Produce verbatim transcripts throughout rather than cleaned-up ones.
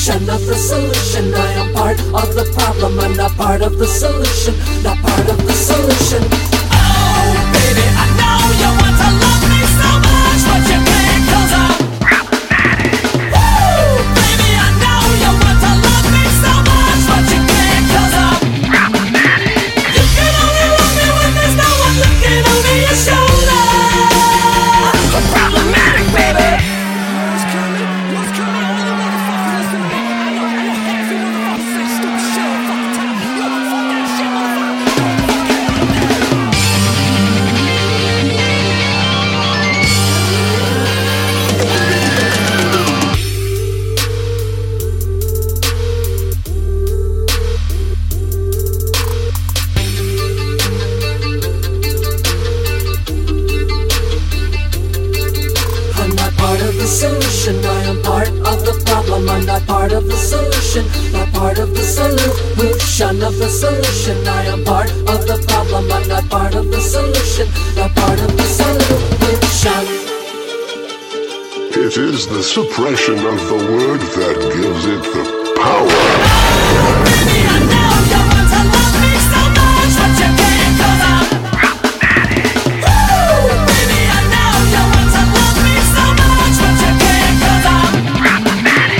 Whooshin' of the solution. I am part of the problem, I'm not part of the solution. Not part of the solution. Oh, baby, I know you want to love me so much, but you can't 'cause I'm problematic. Woo, baby, I know you want to love me so much, but you can't 'cause I'm problematic. You can only love me when there's no one looking over your shoulder. I'm problematic, baby. What's coming? What's coming? All the motherfuckers listen to me. I know, I know half you motherfuckers say stupid shit all the fucking time. Yo, fuck that shit, I'm not part of the solution, I am part of the problem. I'm not part of the solution, not part of the solution of the solution. I am part of the problem. I'm not part of the solution, not part of the solution. It is the suppression of the word that gives it the power. Baby, I know you want to love me so much, but you can't 'cause I'm problematic. Woo! Baby, I know you want to love me so much, but you can't 'cause I'm problematic.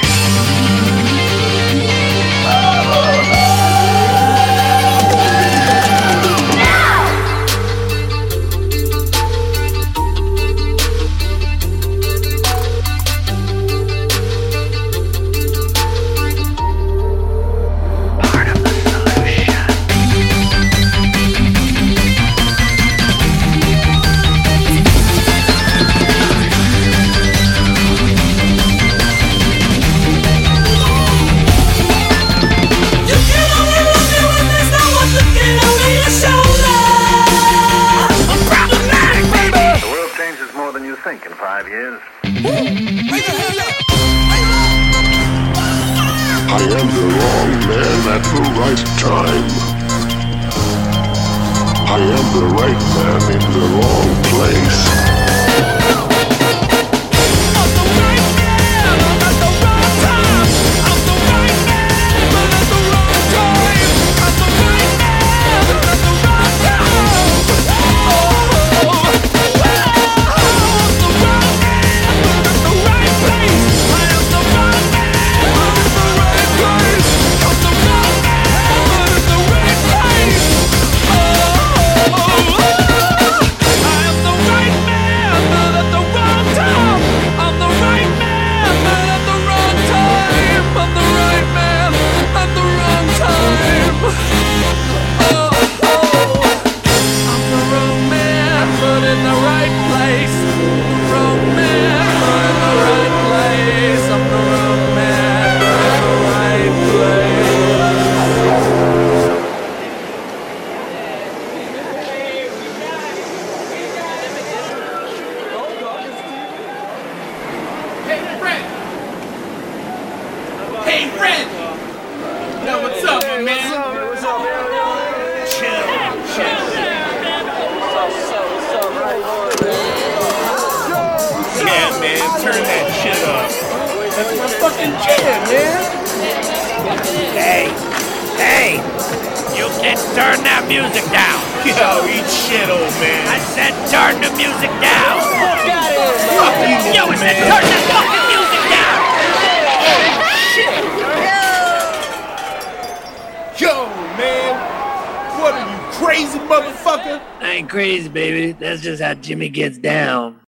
You can only love me when there's no one looking over your shoulder. I'm problematic, baby. The world changes more than you think in five years. Raise your hand up. I am the wrong man at the right time. I am the right man in the wrong place. I'm the right man, I'm at the wrong time. I'm the right man, but at the wrong time. I'm the right man, but at the wrong time. Oh, I'm the wrong man, but at the right place. I am the wrong man, but at the right place. I'm the wrong man, but at the right place. Oh, I am the right man, but at the wrong time. I'm the right man, but at the wrong time. I'm the right man at the wrong time. Oh, oh. I'm the wrong man, but in the right place. Wrong man, but in the right place. I'm the wrong man, but in the right place. Hey, Red! Hey, Red! Yo, what's up, my man? What's up, man? Chill, chill. Yeah, man, turn that shit up. That's my fucking jam, man. Hey, hey, you can turn that music down. Yo, eat shit, old man. I said turn the music down. Fuck you, Yo, old I said man. turn the fucking music down. Yo, man. What are you, crazy motherfucker? I ain't crazy, baby. That's just how Jimmy gets down.